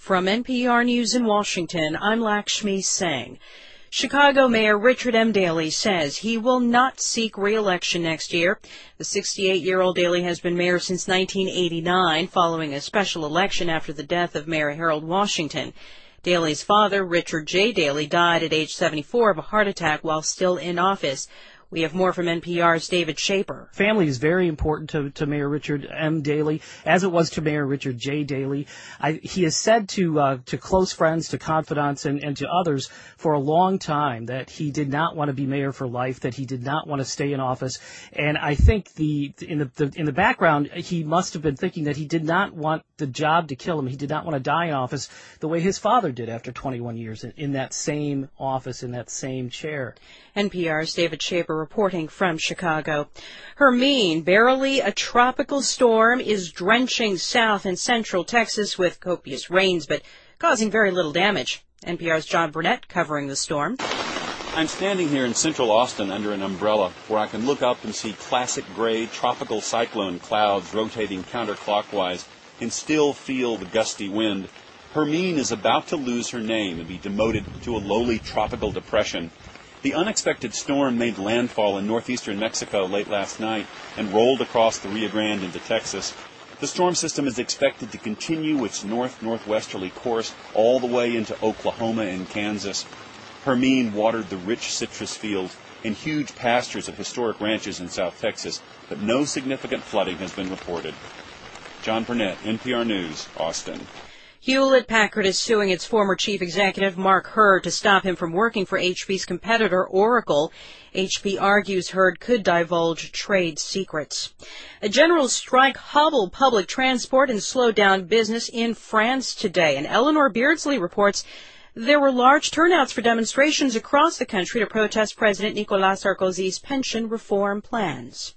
From NPR News in Washington, I'm Lakshmi Singh. Chicago Mayor Richard M. Daley says he will not seek re-election next year. The 68-year-old Daley has been mayor since 1989, following a special election after the death of Mayor Harold Washington. Daley's father, Richard J. Daley, died at age 74 of a heart attack while still in office. We have more from NPR's David Shaper. Family is very important to Mayor Richard M. Daley, as it was to Mayor Richard J. Daley. He has said to close friends, to confidants, and to others for a long time that he did not want to be mayor for life, that he did not want to stay in office. And I think in the background, he must have been thinking that he did not want the job to kill him. He did not want to die in office the way his father did after 21 years in that same office, in that same chair. NPR's David Shaper reporting from Chicago. Hermine, barely a tropical storm, is drenching south and central Texas with copious rains, but causing very little damage. NPR's John Burnett covering the storm. I'm standing here in central Austin under an umbrella where I can look up and see classic gray tropical cyclone clouds rotating counterclockwise and still feel the gusty wind. Hermine is about to lose her name and be demoted to a lowly tropical depression. The unexpected storm made landfall in northeastern Mexico late last night and rolled across the Rio Grande into Texas. The storm system is expected to continue its north-northwesterly course all the way into Oklahoma and Kansas. Hermine watered the rich citrus fields and huge pastures of historic ranches in South Texas, but no significant flooding has been reported. John Burnett, NPR News, Austin. Hewlett-Packard is suing its former chief executive, Mark Hurd, to stop him from working for HP's competitor, Oracle. HP argues Hurd could divulge trade secrets. A general strike hobbled public transport and slowed down business in France today, and Eleanor Beardsley reports there were large turnouts for demonstrations across the country to protest President Nicolas Sarkozy's pension reform plans.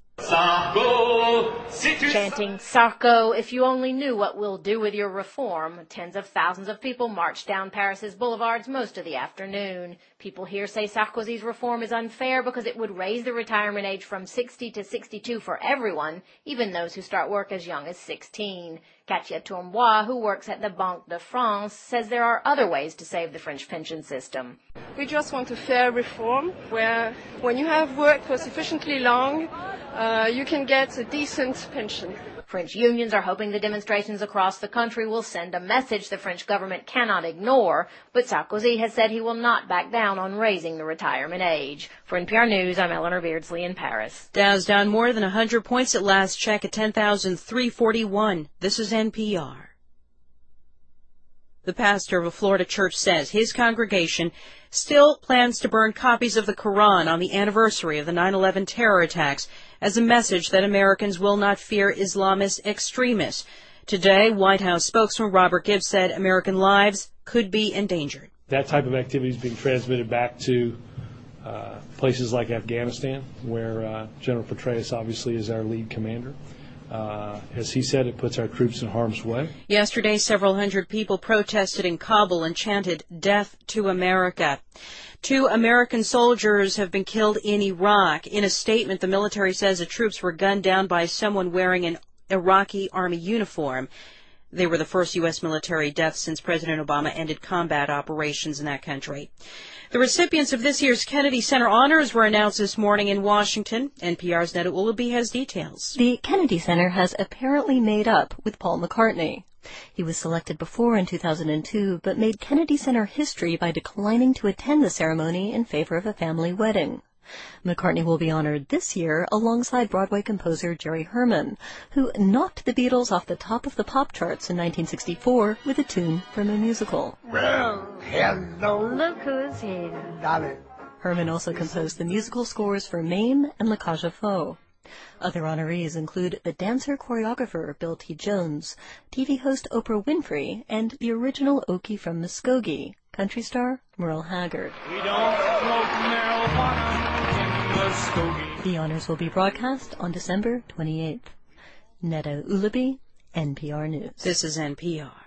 Chanting, Sarko, if you only knew what we'll do with your reform. Tens of thousands of people marched down Paris's boulevards most of the afternoon. People here say Sarkozy's reform is unfair because it would raise the retirement age from 60 to 62 for everyone, even those who start work as young as 16. Katia Tournois, who works at the Banque de France, says there are other ways to save the French pension system. We just want a fair reform where when you have worked for sufficiently long, you can get a decent pension. French unions are hoping the demonstrations across the country will send a message the French government cannot ignore, but Sarkozy has said he will not back down on raising the retirement age. For NPR News, I'm Eleanor Beardsley in Paris. Dow's down more than 100 points at last check at 10,341. This is NPR. The pastor of a Florida church says his congregation still plans to burn copies of the Quran on the anniversary of the 9/11 terror attacks as a message that Americans will not fear Islamist extremists. Today, White House spokesman Robert Gibbs said American lives could be endangered. That type of activity is being transmitted back to places like Afghanistan, where General Petraeus obviously is our lead commander. As he said, it puts our troops in harm's way. Yesterday, several hundred people protested in Kabul and chanted, "Death to America." 2 American soldiers have been killed in Iraq. In a statement, the military says the troops were gunned down by someone wearing an Iraqi army uniform. They were the first U.S. military deaths since President Obama ended combat operations in that country. The recipients of this year's Kennedy Center honors were announced this morning in Washington. NPR's Neda Ulaby has details. The Kennedy Center has apparently made up with Paul McCartney. He was selected before in 2002, but made Kennedy Center history by declining to attend the ceremony in favor of a family wedding. McCartney will be honored this year alongside Broadway composer Jerry Herman, who knocked the Beatles off the top of the pop charts in 1964 with a tune from a musical. Well, hello. Look who's here. Darling. Herman also composed the musical scores for Mame and La Cage aux Folles. Other honorees include the dancer-choreographer Bill T. Jones, TV host Oprah Winfrey, and the original Okie from Muskogee, country star Merle Haggard. We don't smoke marijuana in Muskogee. The honors will be broadcast on December 28th. Neda Ulaby, NPR News. This is NPR.